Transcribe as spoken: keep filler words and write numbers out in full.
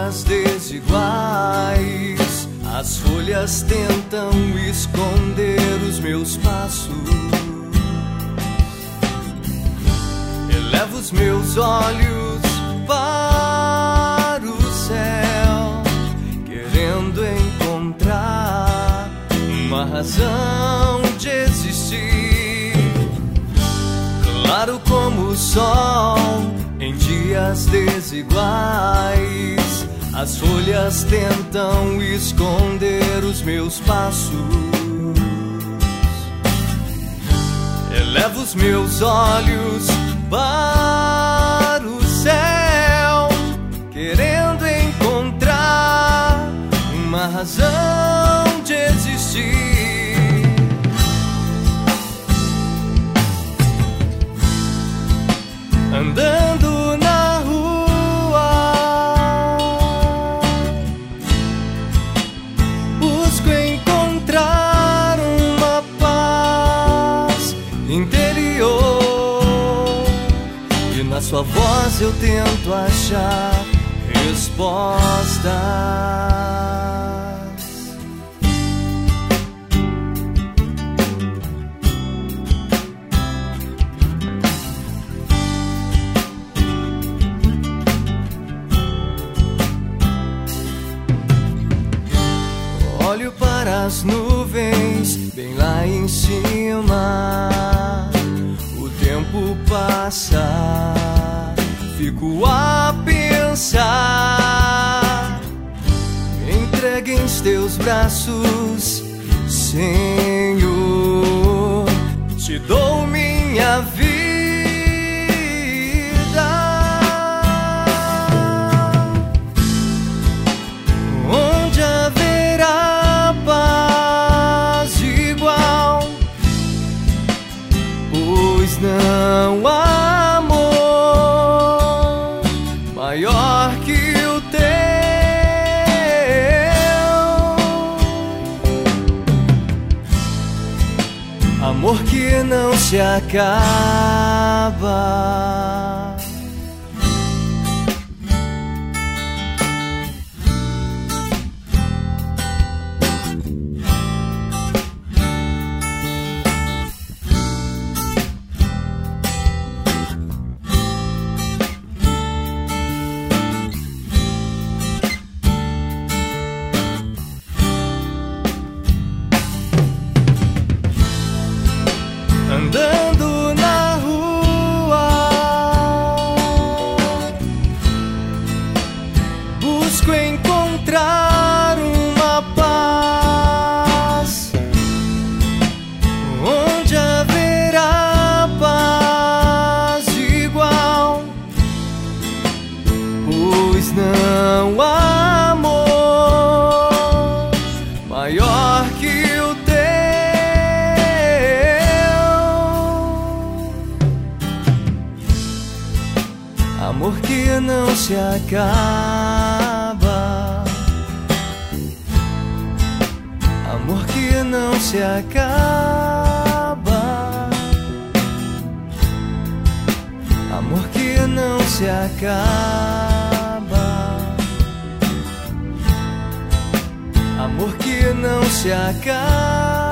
dias desiguais, as folhas tentam esconder os meus passos. Elevo os meus olhos para o céu, querendo encontrar uma razão de existir. Claro como o sol em dias desiguais, as folhas tentam esconder os meus passos. Elevo os meus olhos para o céu, querendo encontrar uma razão de existir. Andando na rua, busco encontrar uma paz interior, e na sua voz eu tento achar respostas. Olho para as nuvens bem lá em cima, o tempo passa, fico a pensar. Entregue em teus braços, Senhor, te dou minha vida. Onde haverá paz igual, pois não há amor maior que o teu. Amor que não se acaba. Andando na rua, busco encontrar uma paz, onde haverá paz igual, pois não há amor maior que o teu. Amor que não se acaba. Amor que não se acaba. Amor que não se acaba. Amor que não se acaba.